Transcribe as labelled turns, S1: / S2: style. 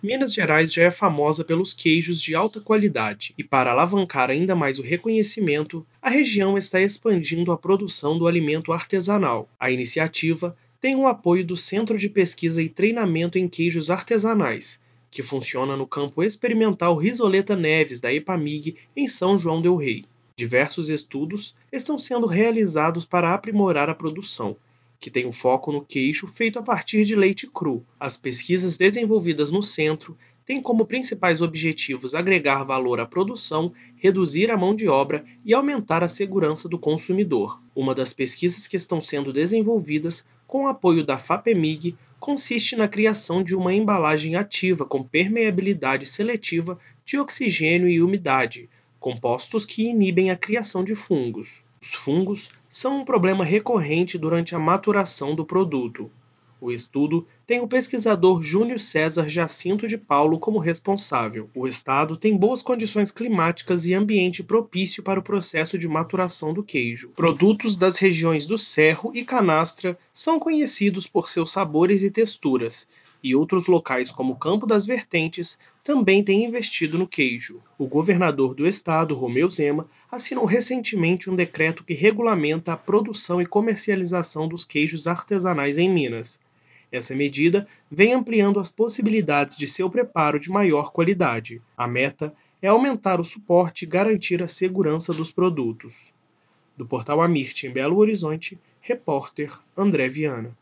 S1: Minas Gerais já é famosa pelos queijos de alta qualidade e, para alavancar ainda mais o reconhecimento, a região está expandindo a produção do alimento artesanal. A iniciativa tem o apoio do Centro de Pesquisa e Treinamento em Queijos Artesanais, que funciona no campo experimental Risoleta Neves da EPAMIG em São João del Rei. Diversos estudos estão sendo realizados para aprimorar a produção, que tem um foco no queijo feito a partir de leite cru. As pesquisas desenvolvidas no centro têm como principais objetivos agregar valor à produção, reduzir a mão de obra e aumentar a segurança do consumidor. Uma das pesquisas que estão sendo desenvolvidas, com o apoio da FAPEMIG, consiste na criação de uma embalagem ativa com permeabilidade seletiva de oxigênio e umidade, compostos que inibem a criação de fungos. Os fungos são um problema recorrente durante a maturação do produto. O estudo tem o pesquisador Júnior César Jacinto de Paulo como responsável. O estado tem boas condições climáticas e ambiente propício para o processo de maturação do queijo. Produtos das regiões do Cerro e Canastra são conhecidos por seus sabores e texturas, e outros locais como Campo das Vertentes também têm investido no queijo. O governador do estado, Romeu Zema, assinou recentemente um decreto que regulamenta a produção e comercialização dos queijos artesanais em Minas. Essa medida vem ampliando as possibilidades de seu preparo de maior qualidade. A meta é aumentar o suporte e garantir a segurança dos produtos. Do portal Amirte, em Belo Horizonte, repórter André Viana.